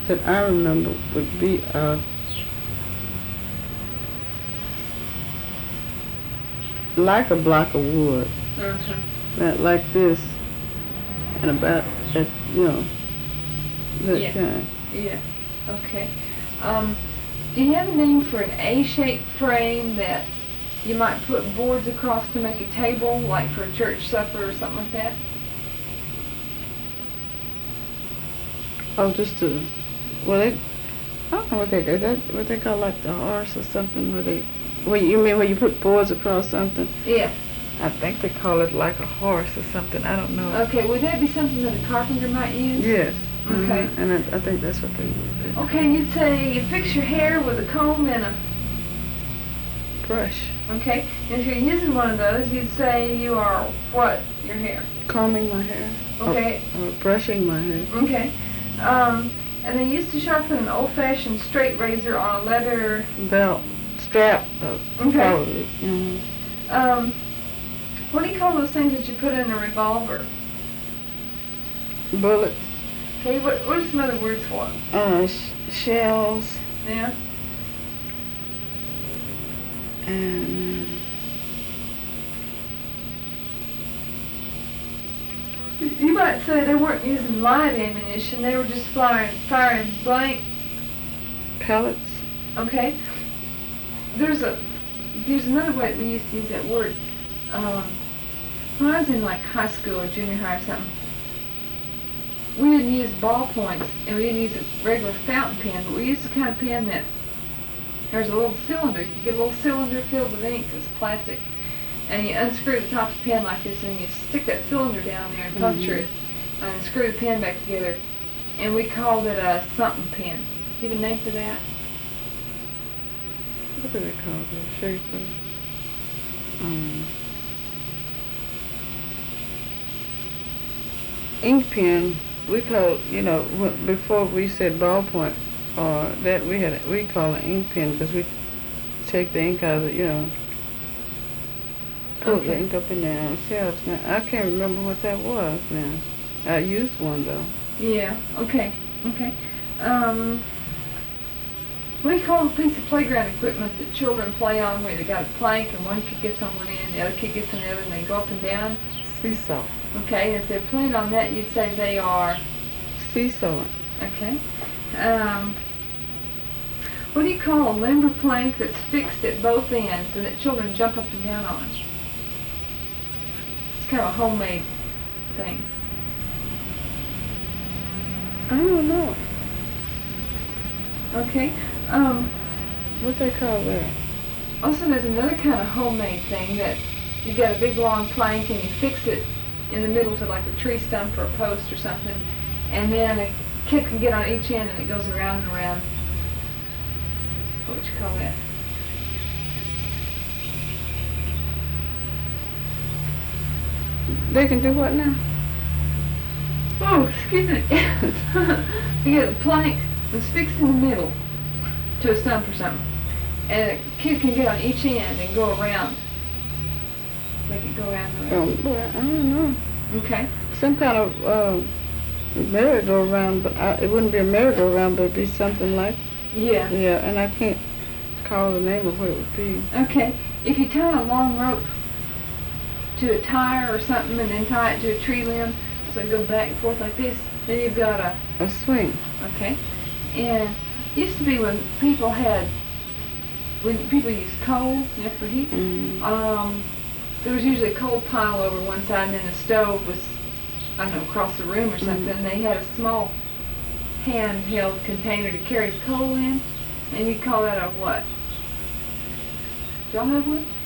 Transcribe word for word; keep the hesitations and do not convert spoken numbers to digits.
that I remember would be uh, like a block of wood, Uh-huh. that like this, and about that, you know, that Yeah. kind. Yeah. Okay. Um, do you have a name for an A-shaped frame that you might put boards across to make a table, like for a church supper or something like that? Oh, just to, well, they, I don't know what they, is that what they call like the horse or something, where they, where you mean where you put boards across something? Yeah. I think they call it like a horse or something. I don't know. Okay, would that be something that a carpenter might use? Yes. Okay. Uh-huh. And I, I think that's what they use. Okay, you'd say you fix your hair with a comb and a Brush. okay. And if you're using one of those, you'd say you are what? Your hair. Combing my hair. Okay. Or, or brushing my hair. Okay. Um, and they used to sharpen an old-fashioned straight razor on a leather belt strap. Uh, okay. Probably. Mm-hmm. Um, what do you call those things that you put in a revolver? Bullets. Okay. What What are some other words for them? Uh, sh- shells. Yeah. And you might say they weren't using live ammunition; they were just firing, firing blank. Pellets. Okay. There's a there's another way we used to use that word. Um, when I was in like high school or junior high or something, we didn't use ballpoints and we didn't use a regular fountain pen, but we used a kind of pen that there's a little cylinder. You could get a little cylinder filled with ink. It was plastic. And you unscrew the top of the pen like this, and you stick that cylinder down there and puncture mm-hmm. it, and screw the pen back together. And we called it a something pen. Do you have a name for that? What do they call it? Shape of, um, ink pen. We call, you know, before we said ballpoint, or that we had, we call it ink pen because we take the ink out of the, you know, pull okay. the ink up in there ourselves. Now, I can't remember what that was now. I used one though. Yeah, okay, okay. Um, what do you call the piece of playground equipment that children play on where they got a plank and one kid gets on one end, the other kid gets on the other, and they go up and down? Seesaw. Okay, if they're playing on that, you'd say they are? Seesaw. Okay. Um, what do you call a limber plank that's fixed at both ends and that children jump up and down on? It's kind of a homemade thing. I don't know. Okay. Um, what they call that? Also, there's another kind of homemade thing that you got a big long plank and you fix it in the middle to like a tree stump or a post or something, and then a kid can get on each end and it goes around and around. What would you call that? They can do what now? Oh, excuse me. You get a plank that's fixed in the middle to a stump or something, and a kid can get on each end and go around. Make it go around and around. Um, well, I don't know. Okay. Some kind of uh, merry-go-round, but I, it wouldn't be a merry-go-round, but it'd be something like. Yeah. Yeah, and I can't call the name of what it would be. Okay. If you tie a long rope to a tire or something and then tie it to a tree limb so it goes back and forth like this, then you've got a... A swing. Okay. And it used to be when people had, when people used coal, you know, for heat, mm. um, there was usually a coal pile over one side and then the stove was, I don't know, across the room or something. Mm. And they had a small handheld container to carry the coal in, and you'd call that a what? Do y'all have one?